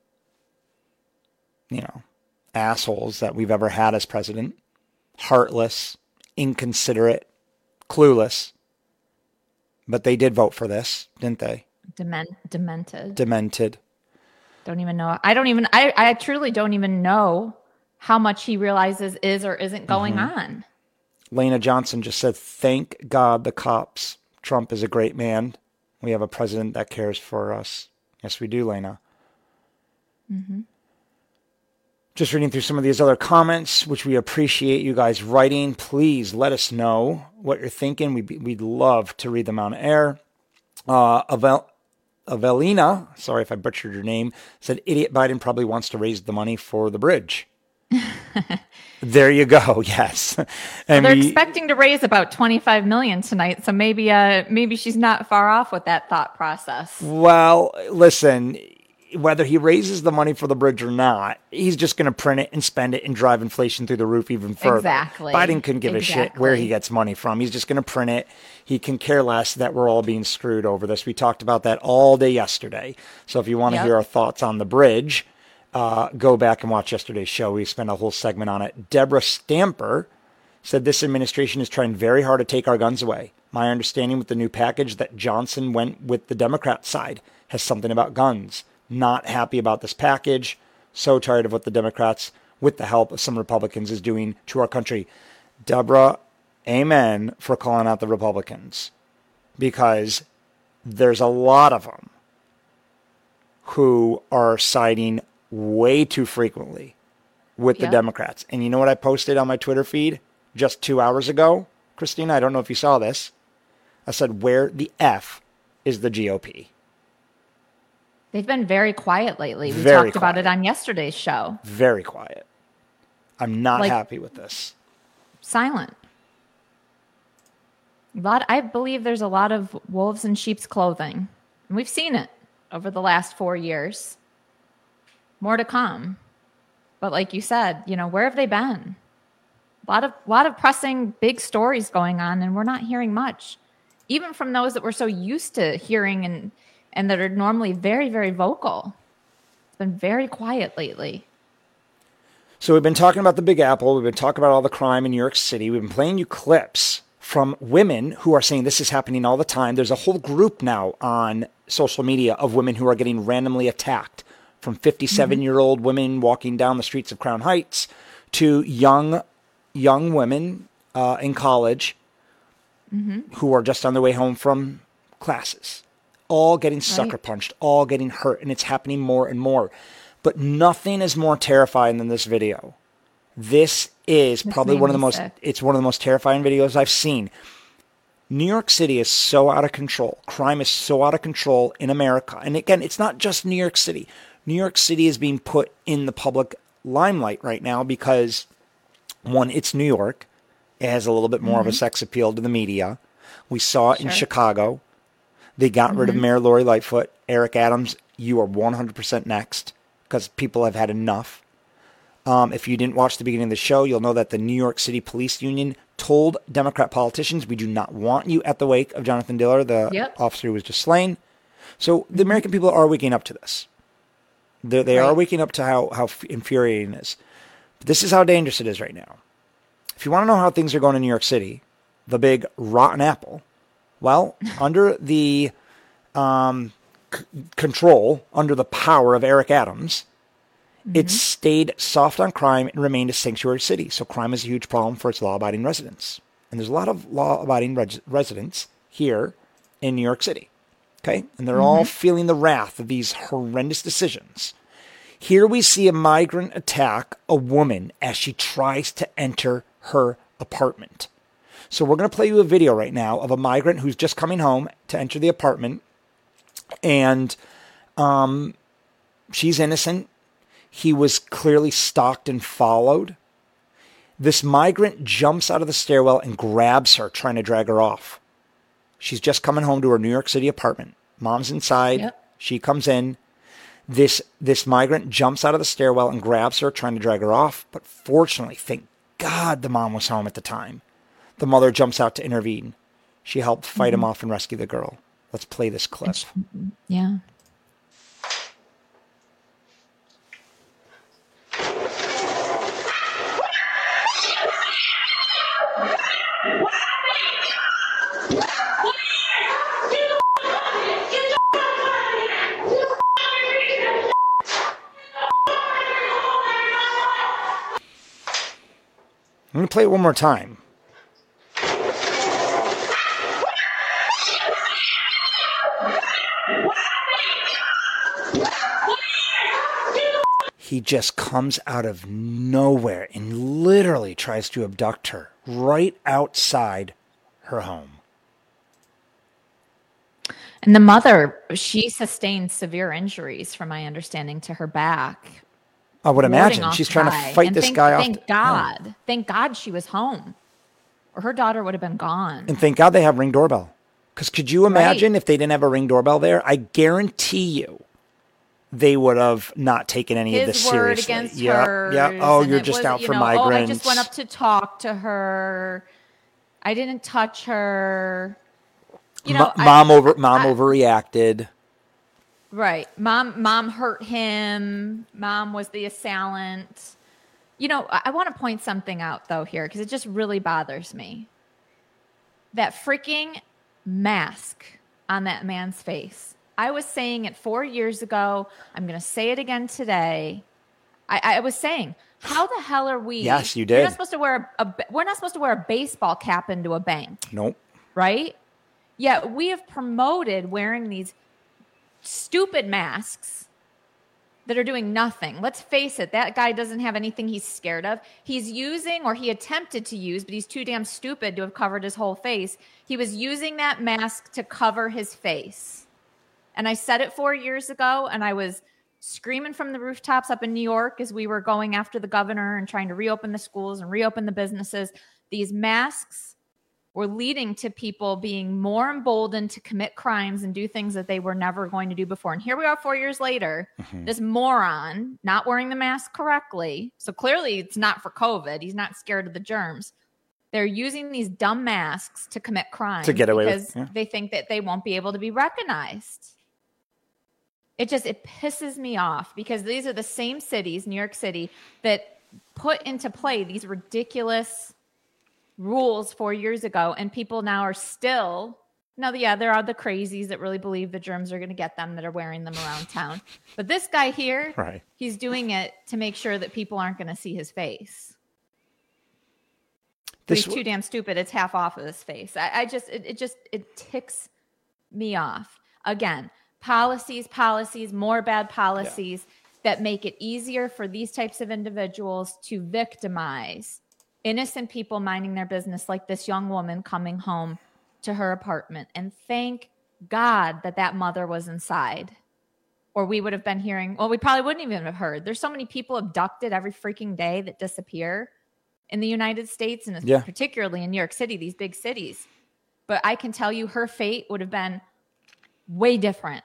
you know, assholes that we've ever had as president. Heartless, inconsiderate, clueless. But they did vote for this, didn't they? Dement, demented. Demented. Don't even know. I don't even, I, I truly don't even know how much he realizes is or isn't going mm-hmm. on. Lena Johnson just said, thank God the cops. Trump is a great man. We have a president that cares for us. Yes, we do, Lena. Mm-hmm. Just reading through some of these other comments, which we appreciate you guys writing. Please let us know what you're thinking. We'd, we'd love to read them on air. Uh, Avel, Avelina, sorry if I butchered your name, said, idiot Biden probably wants to raise the money for the bridge. There you go. Yes. And well, they're we, expecting to raise about twenty-five million dollars tonight. So maybe, uh, maybe she's not far off with that thought process. Well, listen, whether he raises the money for the bridge or not, he's just going to print it and spend it and drive inflation through the roof even further. Exactly. Biden couldn't give exactly. a shit where he gets money from. He's just going to print it. He can care less that we're all being screwed over this. We talked about that all day yesterday. So if you want to yep. hear our thoughts on the bridge, uh, go back and watch yesterday's show. We spent a whole segment on it. Deborah Stamper said this administration is trying very hard to take our guns away. My understanding with the new package that Johnson went with the Democrat side has something about guns. Not happy about this package. So tired of what the Democrats, with the help of some Republicans, is doing to our country. Deborah, amen for calling out the Republicans. Because there's a lot of them who are siding way too frequently with yep. the Democrats. And you know what I posted on my Twitter feed just two hours ago? Christina, I don't know if you saw this. I said, where the F is the G O P? They've been very quiet lately. We very talked quiet. about it on yesterday's show. Very quiet. I'm not like, happy with this. Silent. A lot, I believe there's a lot of wolves in sheep's clothing. And we've seen it over the last four years. More to come. But like you said, you know, where have they been? A lot of, lot of pressing big stories going on, and we're not hearing much. Even from those that we're so used to hearing and, and that are normally very, very vocal. It's been very quiet lately. So we've been talking about the Big Apple. We've been talking about all the crime in New York City. We've been playing you clips from women who are saying this is happening all the time. There's a whole group now on social media of women who are getting randomly attacked, from fifty-seven-year-old mm-hmm. women walking down the streets of Crown Heights to young young women uh, in college mm-hmm. who are just on their way home from classes, all getting sucker right. punched, all getting hurt, and it's happening more and more. But nothing is more terrifying than this video. This is this probably one of the most, sick. It's one of the most terrifying videos I've seen. New York City is so out of control. Crime is so out of control in America. And again, it's not just New York City. New York City is being put in the public limelight right now because, one, it's New York. It has a little bit more mm-hmm. of a sex appeal to the media. We saw it sure. in Chicago. They got mm-hmm. rid of Mayor Lori Lightfoot. Eric Adams, you are one hundred percent next because people have had enough. Um, if you didn't watch the beginning of the show, you'll know that the New York City Police Union told Democrat politicians, we do not want you at the wake of Jonathan Diller, the yep. officer who was just slain. So the American people are waking up to this. They, they right. are waking up to how, how infuriating it is. But this is how dangerous it is right now. If you want to know how things are going in New York City, the big rotten apple, well, under the um, c- control, under the power of Eric Adams, mm-hmm. it stayed soft on crime and remained a sanctuary city. So crime is a huge problem for its law-abiding residents. And there's a lot of law-abiding res- residents here in New York City. Okay? And they're mm-hmm. all feeling the wrath of these horrendous decisions. Here we see a migrant attack a woman as she tries to enter her apartment. So we're going to play you a video right now of a migrant who's just coming home to enter the apartment. And um, she's innocent. He was clearly stalked and followed. This migrant jumps out of the stairwell and grabs her, trying to drag her off. She's just coming home to her New York City apartment. Mom's inside. Yep. She comes in. This this migrant jumps out of the stairwell and grabs her, trying to drag her off. But fortunately, thank God the mom was home at the time. The mother jumps out to intervene. She helped fight mm-hmm. him off and rescue the girl. Let's play this clip. Yeah. I'm going to play it one more time. He just comes out of nowhere and literally tries to abduct her right outside her home. And the mother, she sustained severe injuries, from my understanding, to her back. I would imagine. She's trying to fight this thank, guy off. Thank God. Yeah. Thank God she was home. Or her daughter would have been gone. And thank God they have Ring doorbell. Because could you imagine right. if they didn't have a Ring doorbell there? I guarantee you they would have not taken any His of this word seriously. Against yeah, hers, yeah. Oh, you're just was, out you for know, migrants. Oh, I just went up to talk to her. I didn't touch her. You know, M- mom I, over. Mom I, overreacted. Right. Mom. Mom hurt him. Mom was the assailant. You know, I, I want to point something out though here because it just really bothers me. That freaking mask on that man's face. I was saying it four years ago. I'm going to say it again today. I, I was saying, how the hell are we? Yes, you did. We're not supposed to wear a, a, we're not supposed to wear a baseball cap into a bank. Nope. Right? Yet we have promoted wearing these stupid masks that are doing nothing. Let's face it. That guy doesn't have anything he's scared of. He's using, or he attempted to use, but he's too damn stupid to have covered his whole face. He was using that mask to cover his face. And I said it four years ago, and I was screaming from the rooftops up in New York as we were going after the governor and trying to reopen the schools and reopen the businesses. These masks were leading to people being more emboldened to commit crimes and do things that they were never going to do before. And here we are four years later, mm-hmm. this moron not wearing the mask correctly. So clearly it's not for COVID. He's not scared of the germs. They're using these dumb masks to commit crimes to get away because with, yeah. they think that they won't be able to be recognized. It just, it pisses me off because these are the same cities, New York City, that put into play these ridiculous rules four years ago, and people now are still, now, yeah, there are the crazies that really believe the germs are going to get them that are wearing them around town. But this guy here, right. he's doing it to make sure that people aren't going to see his face. This he's w- too damn stupid. It's half off of his face. I, I just, it, it just, it ticks me off. Again, policies, policies, more bad policies yeah. that make it easier for these types of individuals to victimize innocent people minding their business, like this young woman coming home to her apartment. And thank God that that mother was inside, or we would have been hearing, well, we probably wouldn't even have heard. There's so many people abducted every freaking day that disappear in the United States, and yeah. particularly in New York City, these big cities. But I can tell you her fate would have been way different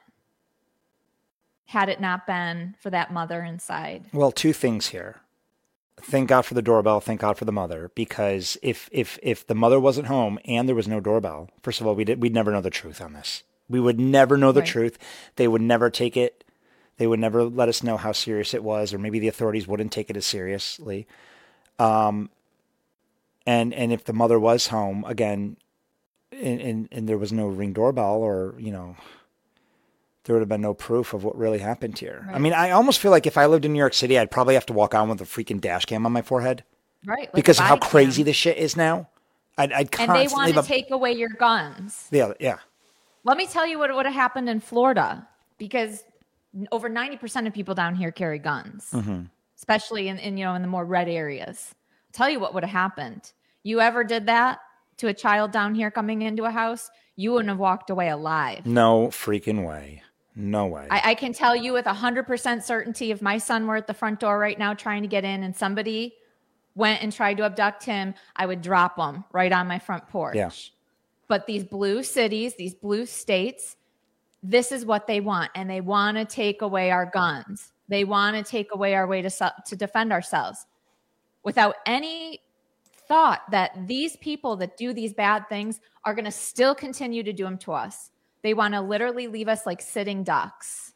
had it not been for that mother inside. Well, two things here. Thank God for the doorbell. Thank God for the mother. Because if if if the mother wasn't home and there was no doorbell, first of all, we did we'd never know the truth on this. We would never know the right. truth. They would never take it. They would never let us know how serious it was, or maybe the authorities wouldn't take it as seriously. Um, and and if the mother was home again, and and, and there was no Ring doorbell, or you know. There would have been no proof of what really happened here. Right. I mean, I almost feel like if I lived in New York City, I'd probably have to walk on with a freaking dash cam on my forehead. Right. Like because of how crazy cam. this shit is now. I'd, I'd and they want to take away your guns. Yeah, yeah. Let me tell you what would have happened in Florida, because over ninety percent of people down here carry guns, mm-hmm. especially in, in, you know, in the more red areas. I'll tell you what would have happened. You ever did that to a child down here coming into a house, you wouldn't have walked away alive. No freaking way. No way. I, I can tell you with one hundred percent certainty, if my son were at the front door right now trying to get in and somebody went and tried to abduct him, I would drop him right on my front porch. Yeah. But these blue cities, these blue states, this is what they want. And they want to take away our guns. They want to take away our way to, to defend ourselves without any thought that these people that do these bad things are going to still continue to do them to us. They want to literally leave us like sitting ducks.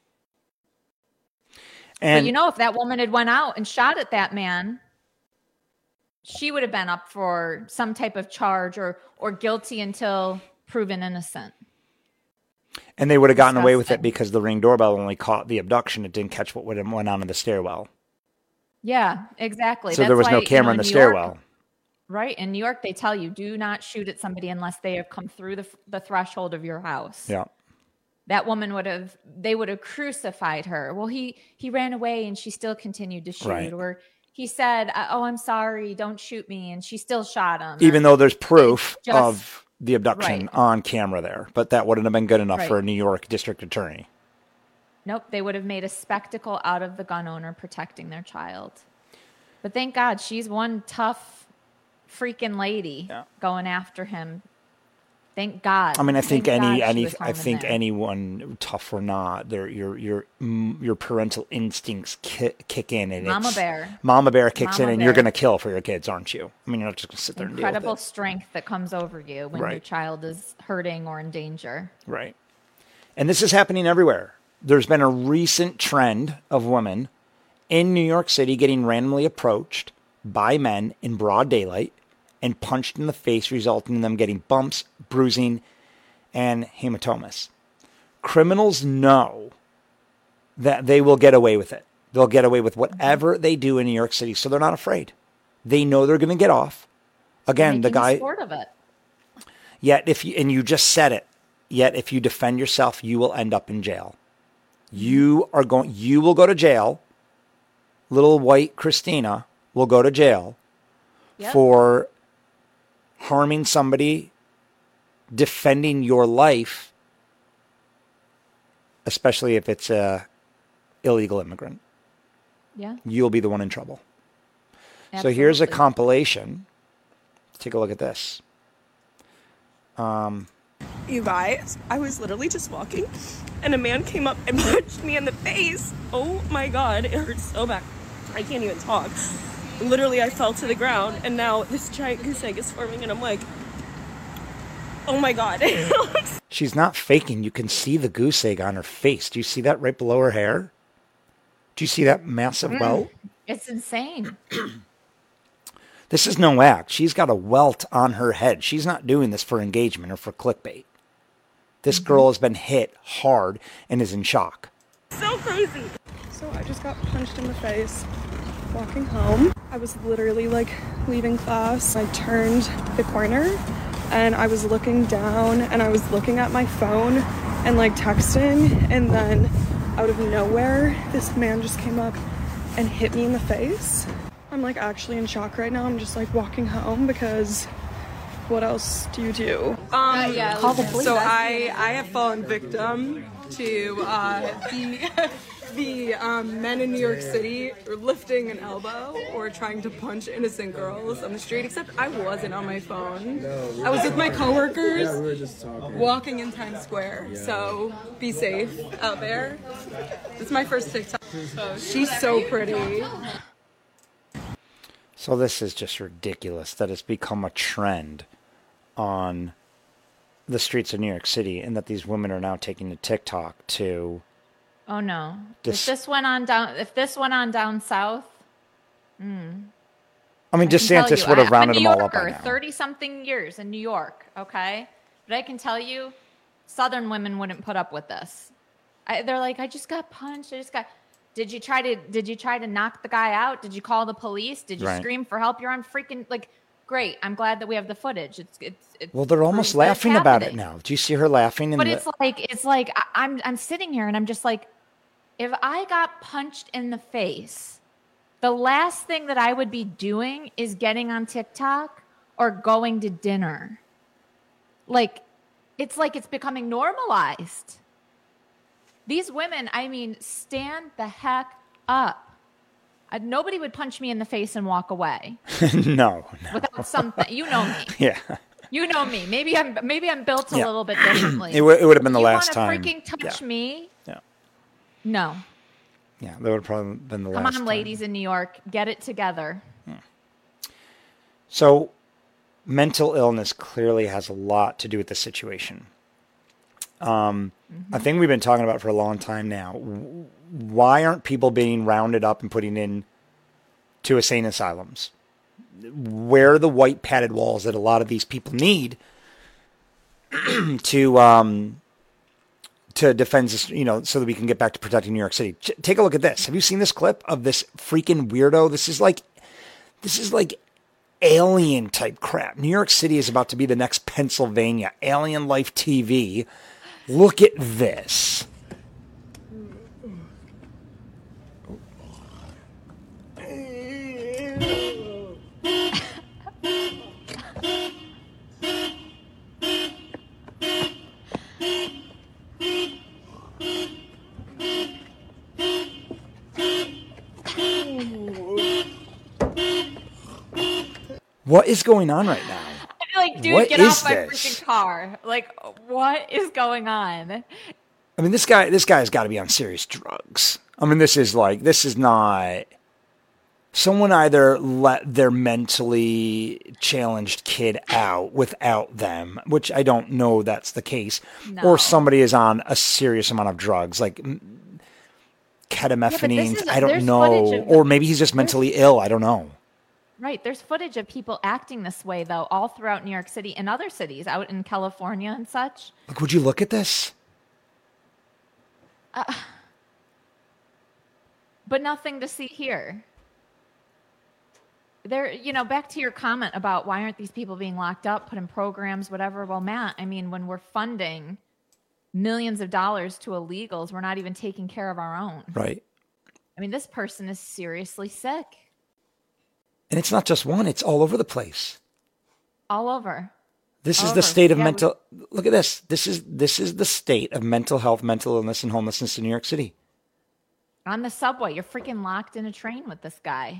And but you know, if that woman had went out and shot at that man, she would have been up for some type of charge or or guilty until proven innocent. And they would have gotten Disgusting. away with it because the Ring doorbell only caught the abduction. It didn't catch what went on in the stairwell. Yeah, exactly. So That's there was why, no camera you know, in the New stairwell. York, right. In New York, they tell you, do not shoot at somebody unless they have come through the the threshold of your house. Yeah. That woman would have, they would have crucified her. Well, he, he ran away and she still continued to shoot. Right. Or he said, oh, I'm sorry, don't shoot me. And she still shot him. Even though there's proof just, of the abduction right. on camera there. But that wouldn't have been good enough right. for a New York district attorney. Nope. They would have made a spectacle out of the gun owner protecting their child. But thank God she's one tough freaking lady yeah. going after him. Thank God. I mean, I think Thank any God any I think there. anyone, tough or not, their your your your parental instincts kick, kick in, and Mama it's, bear, Mama bear kicks Mama in, and bear. you're going to kill for your kids, aren't you? I mean, you're not just going to sit there Incredible and deal with it. strength that comes over you when right. your child is hurting or in danger. Right. And this is happening everywhere. There's been a recent trend of women in New York City getting randomly approached by men in broad daylight and punched in the face, resulting in them getting bumps, bruising, and hematomas. Criminals know that they will get away with it. They'll get away with whatever they do in New York City, so they're not afraid. They know they're going to get off. Again, the guy. Sport of it. Yet, if you and you just said it. Yet, if you defend yourself, you will end up in jail. You are going. You will go to jail. Little white Christina will go to jail yep. for harming somebody, defending your life, especially if it's a illegal immigrant. Yeah. You'll be the one in trouble. Absolutely. So here's a compilation. Take a look at this. Um, You guys, I was literally just walking, and a man came up and punched me in the face. Oh my God, it hurts so bad. I can't even talk. Literally, I fell to the ground, and now this giant goose egg is forming, and I'm like, oh my God. She's not faking. You can see the goose egg on her face. Do you see that right below her hair? Do you see that massive Mm. welt? It's insane. This is no act. She's got a welt on her head. She's not doing this for engagement or for clickbait. This Mm-hmm. girl has been hit hard and is in shock. So crazy. So I just got punched in the face walking home. I was literally like leaving class. I turned the corner and I was looking down and I was looking at my phone and like texting, and then out of nowhere this man just came up and hit me in the face. I'm like actually in shock right now. I'm just like walking home because what else do you do? Um, yeah, call the police. So I, I have fallen victim to uh, the the um, men in New York City lifting an elbow or trying to punch innocent girls on the street. Except I wasn't on my phone. I was with my coworkers Yeah, we were just talking. walking in Times Square. Yeah. So be safe out there. This is my first TikTok. She's so pretty. So this is just ridiculous that it's become a trend on the streets of New York City, and that these women are now taking to TikTok to... Oh no! This- if this went on down, if this went on down south, mm, I mean, I can tell DeSantis you, would have I- rounded I'm them a all up by New now. Yorker, thirty-something years in New York, okay? But I can tell you, Southern women wouldn't put up with this. I, they're like, I just got punched. I just got. Did you try to? Did you try to knock the guy out? Did you call the police? Did you Right. scream for help? You're on freaking like. Great. I'm glad that we have the footage. It's it's. it's Well, they're almost proof that it's laughing about it happening. now. Do you see her laughing? In But the... it's like it's like I, I'm I'm sitting here and I'm just like, if I got punched in the face, the last thing that I would be doing is getting on TikTok or going to dinner. Like, it's like it's becoming normalized. These women, I mean, stand the heck up. Uh, nobody would punch me in the face and walk away no, no. without something. You know me. Yeah. You know me. Maybe I'm maybe I'm built a Yeah. little bit differently. It would- it would have been the you last wanna time. freaking touch Yeah. me? Yeah. No. Yeah, that would have probably been the Come last on, time. ladies in New York, get it together. So, mental illness clearly has a lot to do with the situation. Um, A thing we've been talking about for a long time now. W- Why aren't people being rounded up and putting in to insane asylums? Where are the white padded walls that a lot of these people need to um, to defend this, you know, so that we can get back to protecting New York City? Ch- take a look at this. Have you seen this clip of this freaking weirdo? This is like, this is like alien type crap. New York City is about to be the next Pennsylvania. Alien Life T V. Look at this. What is going on right now? I'd be like, dude, What get is off my this? freaking car. Like, what is going on? I mean, this guy, this guy's got to be on serious drugs. I mean, this is like, this is not. Someone either let their mentally challenged kid out without them, which I don't know that's the case, No. or somebody is on a serious amount of drugs, like mm, ketamethapine. is- I don't there's know, footage of- or maybe he's just mentally ill. I don't know. Right. There's footage of people acting this way, though, all throughout New York City and other cities, out in California and such. Like, would you look at this? Uh, but nothing to see here. There, you know, back to your comment about why aren't these people being locked up, put in programs, whatever. Well, Matt, I mean, when we're funding millions of dollars to illegals, we're not even taking care of our own. Right. I mean, this person is seriously sick And it's not just one; it's all over the place. all over. This All is the over. state of Yeah, mental. Look at this. This is this is the state of mental health, mental illness, and homelessness in New York City. On the subway, you're freaking locked in a train with this guy.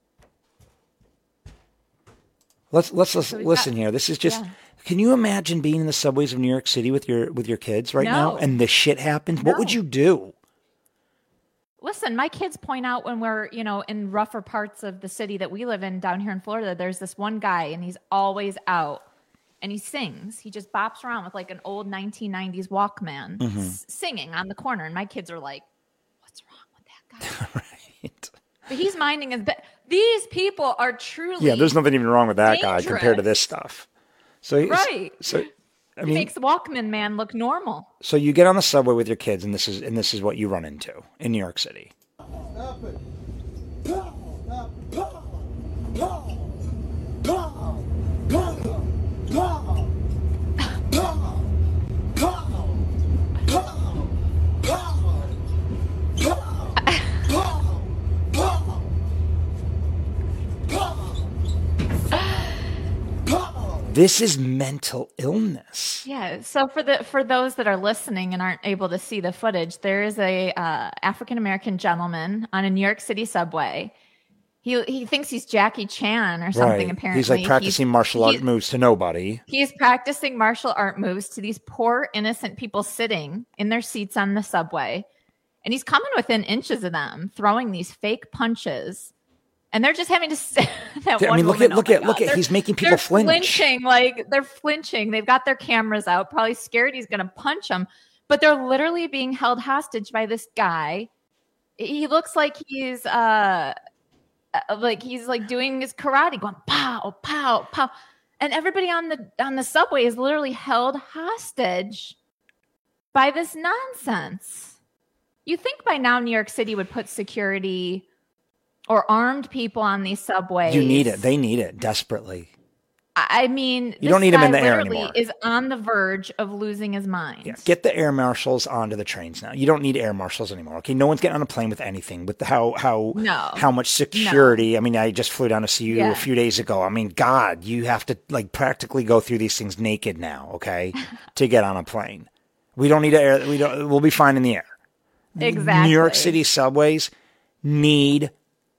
Let's let's, let's So we've listen got- here. This is just. yeah. Can you imagine being in the subways of New York City with your with your kids right now, No. and this shit happens? What would No. you do? Listen, my kids point out when we're, you know, in rougher parts of the city that we live in down here in Florida, there's this one guy and he's always out and he sings. He just bops around with like an old nineteen nineties Walkman Mhm. s- singing on the corner. And my kids are like, what's wrong with that guy? Right. But he's minding his business. These people are truly Yeah, there's nothing even wrong with that guy compared to dangerous. this stuff. So he's- Right. So I He mean, makes the Walkman man look normal. so you get on the subway with your kids, and this is and this is what you run into in New York City. This is mental illness. Yeah. So for the for those that are listening and aren't able to see the footage, there is a uh, African American gentleman on a New York City subway. He he thinks he's Jackie Chan or something. Right. Apparently, He's like practicing martial art he's- moves to nobody. He's practicing martial art moves to these poor innocent people sitting in their seats on the subway, and he's coming within inches of them, throwing these fake punches. And they're just having to sit. That I one mean, look woman, at- look oh my at- look God. at- They're- he's making people they're flinch. Flinching, like they're flinching. They've got their cameras out, probably scared he's going to punch them. But they're literally being held hostage by this guy. He looks like he's uh, uh, like he's like doing his karate, going pow, pow, pow, and everybody on the on the subway is literally held hostage by this nonsense. You think by now New York City would put security or armed people on these subways? You need it. They need it desperately. I mean, You don't this need him in guy the air literally anymore. Is on the verge of losing his mind. Yeah, get the air marshals onto the trains now. You don't need air marshals anymore. Okay, no one's getting on a plane with anything. With the, how how No. how much security. I mean, I just flew down to see you Yeah. a few days ago. I mean, God, you have to like practically go through these things naked now. Okay, to get on a plane. We don't need air. We don't. We'll be fine in the air. Exactly. New York City subways need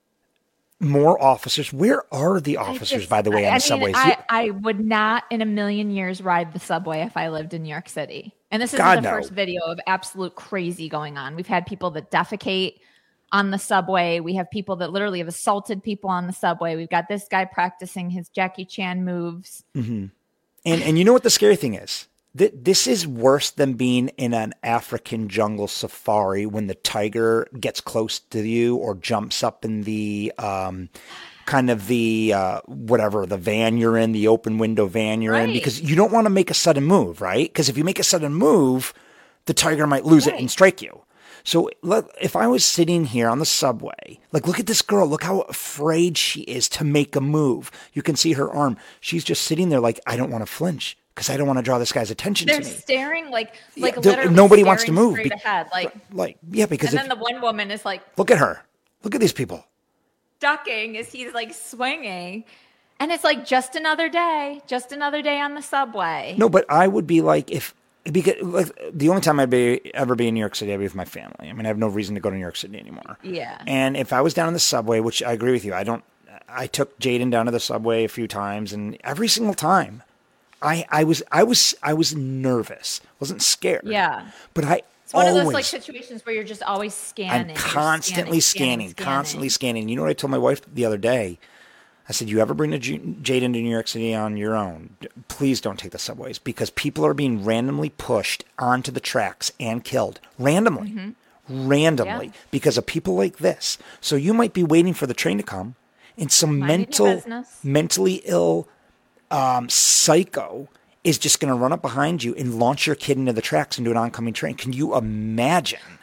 more officers. Where are the officers, Just- by the way, on I the mean, subways? I, I would not in a million years ride the subway if I lived in New York City. And this isn't God, the no. first video of absolute crazy going on. We've had people that defecate on the subway. We have people that literally have assaulted people on the subway. We've got this guy practicing his Jackie Chan moves. hmm And and you know what the scary thing is? Th- This is worse than being in an African jungle safari when the tiger gets close to you or jumps up in the um, kind of the uh, whatever the van you're in, the open window van you're in, Right. because you don't want to make a sudden move, right? Because if you make a sudden move, the tiger might lose it and strike you. So look, if I was sitting here on the subway, like look at this girl, look how afraid she is to make a move. You can see her arm. She's just sitting there like, I don't want to flinch because I don't want to draw this guy's attention They're to me. staring like like Yeah, they're- literally nobody wants to staring move straight be- ahead. Like, Like, yeah, because and if, then the one woman is like look at her. Look at these people. ducking as he's like swinging. And it's like just another day, just another day on the subway. No, but I would be like, if, because like the only time I'd be ever be in New York City, I'd be with my family. I mean, I have no reason to go to New York City anymore. Yeah. And if I was down in the subway, which I agree with you, I don't, I took Jaden down to the subway a few times, and every single time, I, I was, I was, I was nervous. Wasn't scared. Yeah. But I It's one always, of those like situations where you're just always scanning. I'm You're constantly scanning, constantly scanning. You know what I told my wife the other day? I said, you ever bring a J- Jaden to New York City on your own, d- please don't take the subways, because people are being randomly pushed onto the tracks and killed. Randomly. Mm-hmm. Randomly. Yeah. Because of people like this. So you might be waiting for the train to come, and some Minding your mental, business. mentally ill um, psycho is just going to run up behind you and launch your kid into the tracks into an oncoming train. Can you imagine?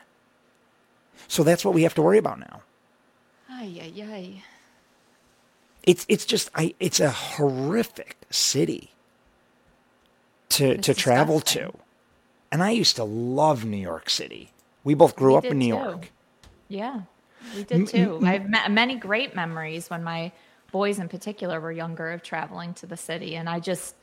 So that's what we have to worry about now. Ay, ay, ay. It's it's just I it's a horrific city to It's to travel disgusting. to. And I used to love New York City. We both grew We up did in New too. York. Yeah, we M- did too. m- I have ma- many great memories when my boys in particular were younger of traveling to the city. And I just,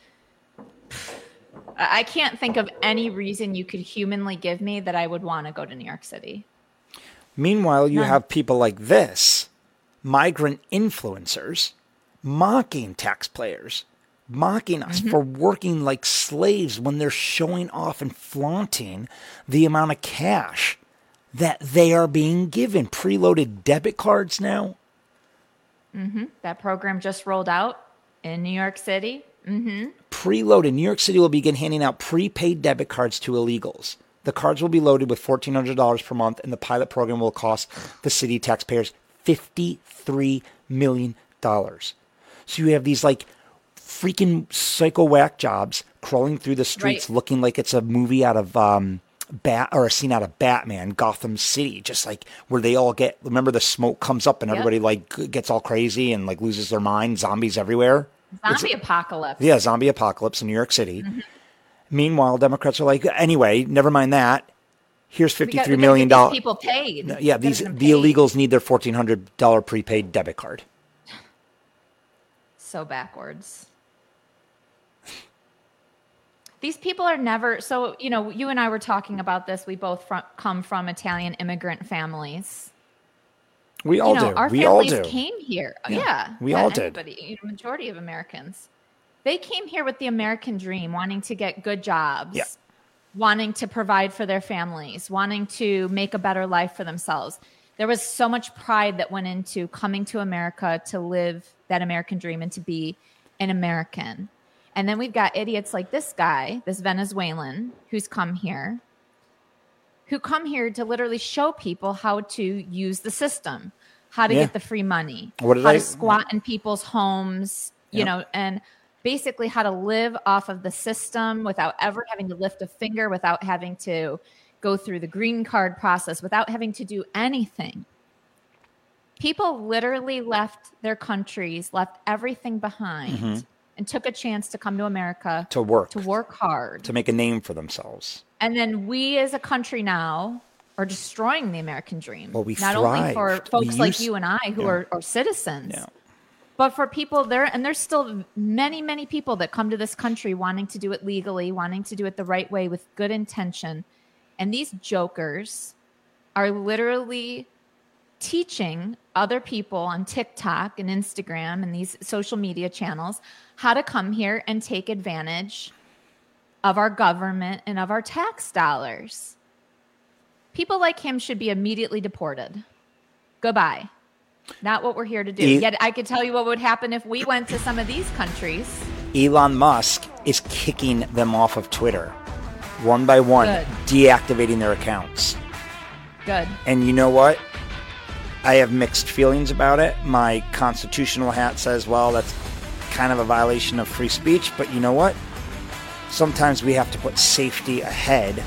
I I can't think of any reason you could humanly give me that I would want to go to New York City. Meanwhile, you None. have people like this, migrant influencers, mocking taxpayers, mocking us Mm-hmm. for working like slaves when they're showing off and flaunting the amount of cash that they are being given. Preloaded debit cards now. Mm-hmm. That program just rolled out in New York City. Mm-hmm. Preloaded. New York City will begin handing out prepaid debit cards to illegals. The cards will be loaded with fourteen hundred dollars per month, and the pilot program will cost the city taxpayers fifty-three million dollars. So you have these like freaking psycho whack jobs crawling through the streets Right. looking like it's a movie out of um, Bat or a scene out of Batman, Gotham City, just like where they all get, remember the smoke comes up and Yep. everybody like gets all crazy and like loses their mind, zombies everywhere. Zombie apocalypse. Yeah, zombie apocalypse in New York City. Mm-hmm. Meanwhile, Democrats are like, anyway, never mind that. Here's We got- fifty-three we gotta million get dollars. these people paid. Yeah, We gotta these get them the paid. illegals need their fourteen hundred dollars prepaid debit card. So backwards. These people are never, so, you know, you and I were talking about this. We both from, come from Italian immigrant families. We all you know, do. Our we all families do. came here. Yeah, Yeah. we yeah, all did. Anybody, you know, majority of Americans. They came here with the American dream, wanting to get good jobs, Yeah. wanting to provide for their families, wanting to make a better life for themselves. There was so much pride that went into coming to America to live that American dream and to be an American. And then we've got idiots like this guy, this Venezuelan, who's come here, who come here to literally show people how to use the system, how to Yeah. get the free money, What did how I- to squat in people's homes, you Yep. know, and basically how to live off of the system without ever having to lift a finger, without having to go through the green card process, without having to do anything. People literally left their countries, left everything behind, Mhm. and took a chance to come to America To work. to work hard. To make a name for themselves. And then we as a country now are destroying the American dream. Well, we Not only for thrived. folks We like used- you and I who Yeah. are, are citizens, Yeah. but for people there, and there's still many, many people that come to this country wanting to do it legally, wanting to do it the right way with good intention. And these jokers are literally teaching other people on TikTok and Instagram and these social media channels how to come here and take advantage of our government and of our tax dollars. People like him should be immediately deported. Goodbye. Not what we're here to do. E- Yet I could tell you what would happen if we went to some of these countries. Elon Musk is kicking them off of Twitter one by one, Good. deactivating their accounts. Good. And you know what? I have mixed feelings about it. My constitutional hat says, well, that's kind of a violation of free speech. But you know what? Sometimes we have to put safety ahead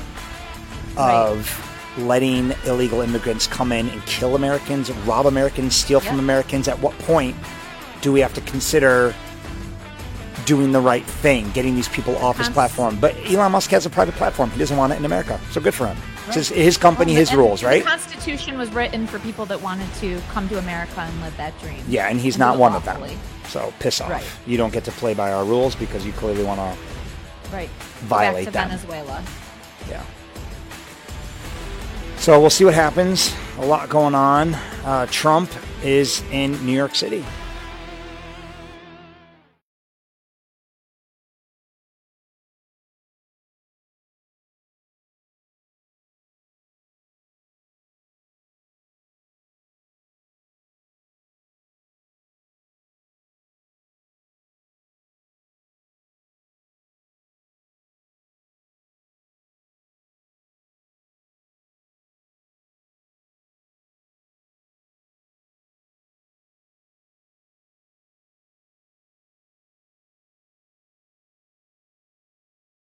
of letting illegal immigrants come in and kill Americans, rob Americans, steal from Yep. Americans. At what point do we have to consider doing the right thing, getting these people off his Cons- platform? But Elon Musk has a private platform. He doesn't want it in America. So good for him. It's his, his company, Well, his and rules, the right? Constitution was written for people that wanted to come to America and live that dream. Yeah, and he's And not do it one of them. lawfully. So piss off. Right. You don't get to play by our rules because you clearly want to. Right. Violate Go back them. to Venezuela. Yeah. So we'll see what happens. A lot going on. Uh, Trump is in New York City.